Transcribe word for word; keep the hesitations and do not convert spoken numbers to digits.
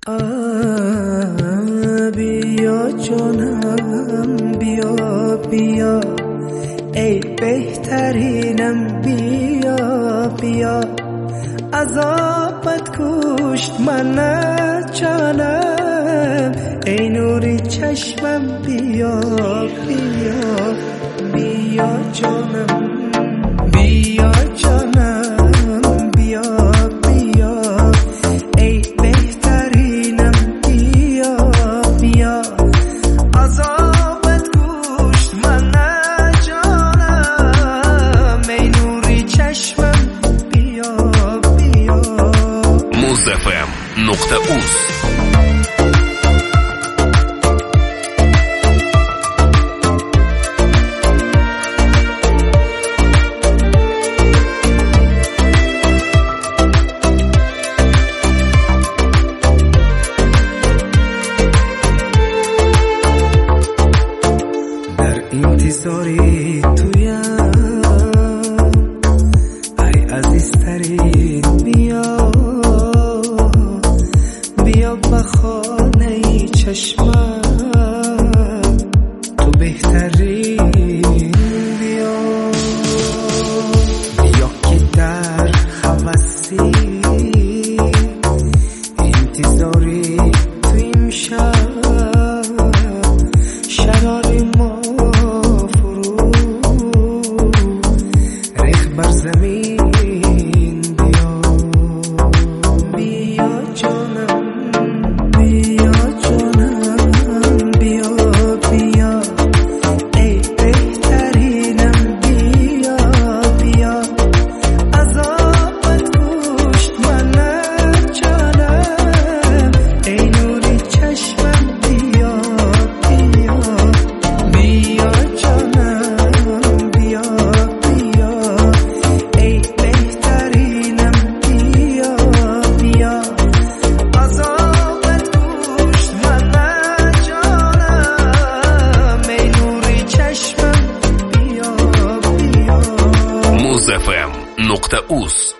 بیا جانم بیا بیا ای بهترینم بیا بیا عذابت کشت من جانم ای نوری چشمم بیا بیا بیا جانم بیا جانم بیا بیا ای بهترینم بیا بیا عذابت کشت من جانم ای نوری چشمم بیا بیا مزفم نقطه اوز. انتظاری تویم ای عزیزترین بیا بیا به خانه چشمم تو بهترین بیا بیا که در حوثی انتظاری تو امشب شرار ما زمین بیا بیا جانم بیا جانم بیا بیا ای بهترینم بیا بیا عذابت کشت من جانم ای نوری چشمم بیا بیا بیا جانم بیا بیا ای بهترینم بیا بیا عذابت کشت من جانم ای نوری چشمم بیا بیا مزفم نقطه اوز.